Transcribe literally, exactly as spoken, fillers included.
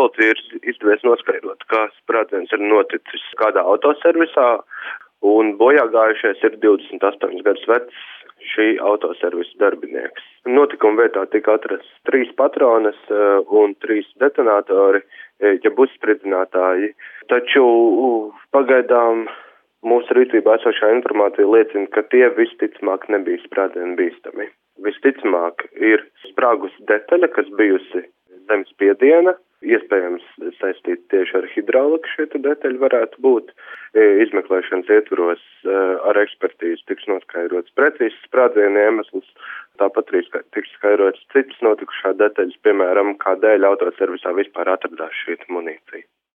policija ir izdevies noskaidrot, kā sprādziens ir noticis kādā autoservisā, un bojā gājušais ir divdesmit astoņus gadus vecs šī autoservisa darbinieks. Notikuma vietā tika atrasts trīs patronas un trīs detonatori, jeb uzspridzinātāji, taču pagaidām mūsu rīcībā esošā informācija liecina, ka tie visticamāk nebija sprādzienu bīstami. Visticamāk ir sprāgusi detaļa, kas bijusi zemes spiediena, iespējams saistīt tieši ar hidrauliku šie detaļi varētu būt. Izmeklēšanas ietvaros ar ekspertīzi tiks noskaidrots precīzs sprādzienu iemesls, tāpat arī tiks skaidrots citas notikušā detaļas, piemēram, kādēļ autoservisā vispār atradās šī munīcija.